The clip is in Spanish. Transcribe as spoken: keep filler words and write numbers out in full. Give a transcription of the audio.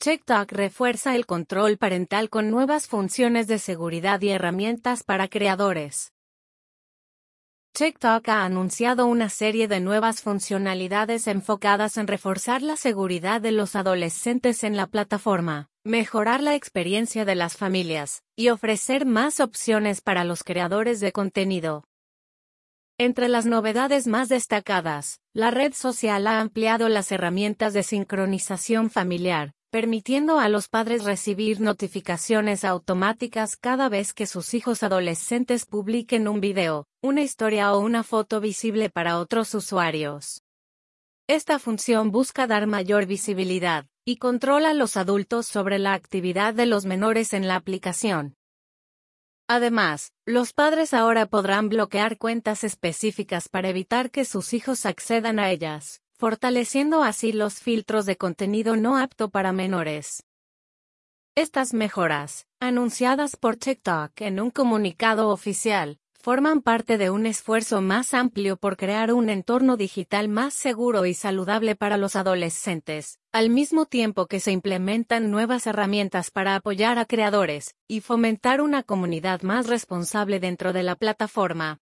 TikTok refuerza el control parental con nuevas funciones de seguridad y herramientas para creadores. TikTok ha anunciado una serie de nuevas funcionalidades enfocadas en reforzar la seguridad de los adolescentes en la plataforma, mejorar la experiencia de las familias, y ofrecer más opciones para los creadores de contenido. Entre las novedades más destacadas, la red social ha ampliado las herramientas de sincronización familiar, permitiendo a los padres recibir notificaciones automáticas cada vez que sus hijos adolescentes publiquen un video, una historia o una foto visible para otros usuarios. Esta función busca dar mayor visibilidad y controla a los adultos sobre la actividad de los menores en la aplicación. Además, los padres ahora podrán bloquear cuentas específicas para evitar que sus hijos accedan a ellas, fortaleciendo así los filtros de contenido no apto para menores. Estas mejoras, anunciadas por TikTok en un comunicado oficial, forman parte de un esfuerzo más amplio por crear un entorno digital más seguro y saludable para los adolescentes, al mismo tiempo que se implementan nuevas herramientas para apoyar a creadores y fomentar una comunidad más responsable dentro de la plataforma.